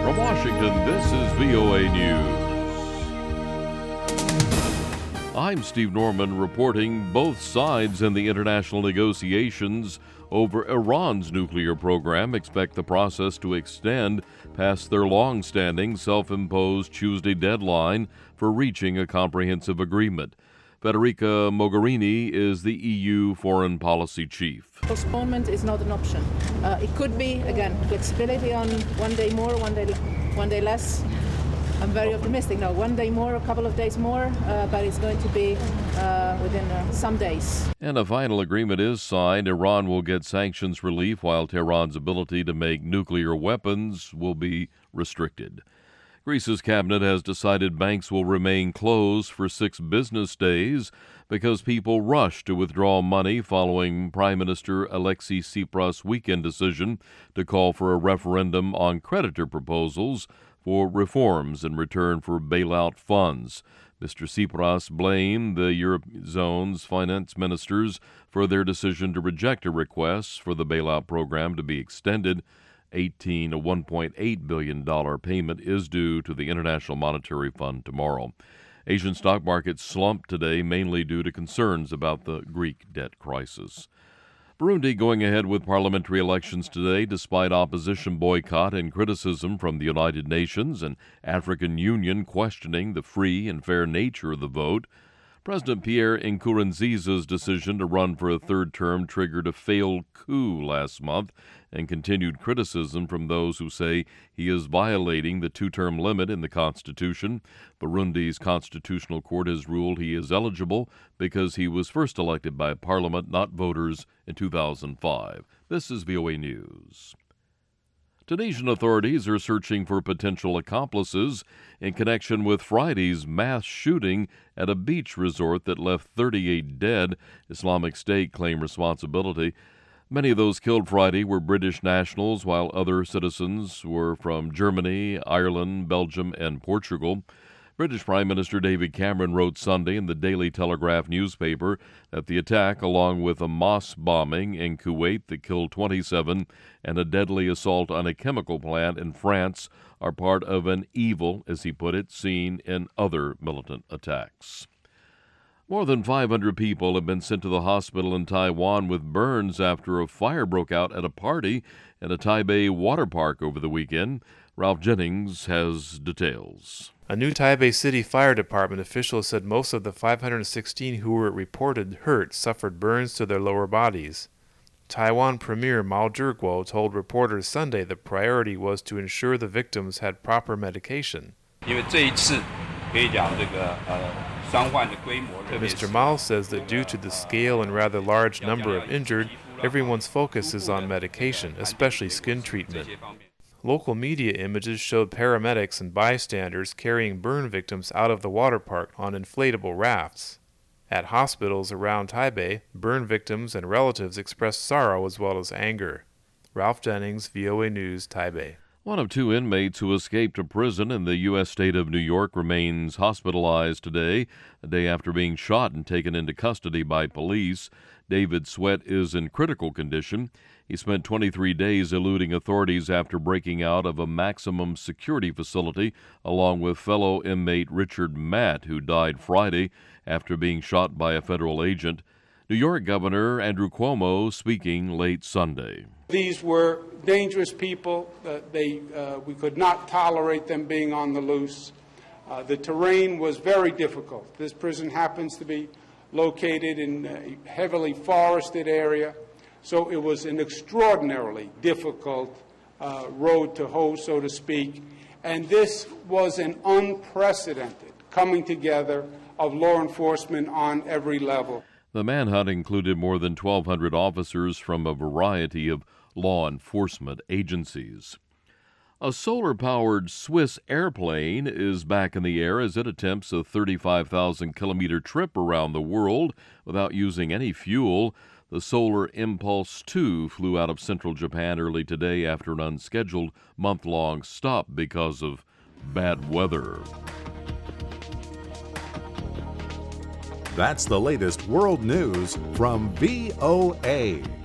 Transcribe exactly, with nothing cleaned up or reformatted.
From Washington, this is V O A News. I'm Steve Norman reporting both sides in the international negotiations over Iran's nuclear program expect the process to extend past their long-standing self-imposed Tuesday deadline for reaching a comprehensive agreement. Federica Mogherini is the E U foreign policy chief. Postponement is not an option. Uh, it could be, again, flexibility on one day more, one day, one day less. I'm very optimistic. No, one day more, a couple of days more, uh, but it's going to be uh, within uh, some days. And a final agreement is signed. Iran will get sanctions relief while Tehran's ability to make nuclear weapons will be restricted. Greece's cabinet has decided banks will remain closed for six business days because people rushed to withdraw money following Prime Minister Alexis Tsipras' weekend decision to call for a referendum on creditor proposals for reforms in return for bailout funds. Mister Tsipras blamed the Eurozone's finance ministers for their decision to reject a request for the bailout program to be extended. eighteen, a one point eight billion dollars payment is due to the International Monetary Fund tomorrow. Asian stock markets slumped today, mainly due to concerns about the Greek debt crisis. Burundi going ahead with parliamentary elections today despite opposition boycott and criticism from the United Nations and African Union questioning the free and fair nature of the vote. President Pierre Nkurunziza's decision to run for a third term triggered a failed coup last month and continued criticism from those who say he is violating the two-term limit in the Constitution. Burundi's Constitutional Court has ruled he is eligible because he was first elected by Parliament, not voters, in two thousand five. This is V O A News. Tunisian authorities are searching for potential accomplices in connection with Friday's mass shooting at a beach resort that left thirty-eight dead. Islamic State claimed responsibility. Many of those killed Friday were British nationals, while other citizens were from Germany, Ireland, Belgium, and Portugal. British Prime Minister David Cameron wrote Sunday in the Daily Telegraph newspaper that the attack, along with a mosque bombing in Kuwait that killed twenty-seven and a deadly assault on a chemical plant in France, are part of an evil, as he put it, seen in other militant attacks. More than five hundred people have been sent to the hospital in Taiwan with burns after a fire broke out at a party at a Taipei water park over the weekend. Ralph Jennings has details. A new Taipei City Fire Department official said most of the five hundred sixteen who were reported hurt suffered burns to their lower bodies. Taiwan Premier Mao Zhiguo told reporters Sunday the priority was to ensure the victims had proper medication. Mister Mao says that due to the scale and rather large number of injured, everyone's focus is on medication, especially skin treatment. Local media images showed paramedics and bystanders carrying burn victims out of the water park on inflatable rafts. At hospitals around Taipei, burn victims and relatives expressed sorrow as well as anger. Ralph Jennings, V O A News, Taipei. One of two inmates who escaped a prison in the U S state of New York remains hospitalized today, a day after being shot and taken into custody by police. David Sweat is in critical condition. He spent twenty-three days eluding authorities after breaking out of a maximum security facility, along with fellow inmate Richard Matt, who died Friday after being shot by a federal agent. New York Governor Andrew Cuomo speaking late Sunday. These were dangerous people. Uh, they, uh, we could not tolerate them being on the loose. Uh, the terrain was very difficult. This prison happens to be located in a heavily forested area, so it was an extraordinarily difficult uh, road to hoe, so to speak. And this was an unprecedented coming together of law enforcement on every level. The manhunt included more than twelve hundred officers from a variety of law enforcement agencies. A solar-powered Swiss airplane is back in the air as it attempts a thirty-five thousand kilometer trip around the world without using any fuel. The Solar Impulse two flew out of central Japan early today after an unscheduled month-long stop because of bad weather. That's the latest world news from V O A.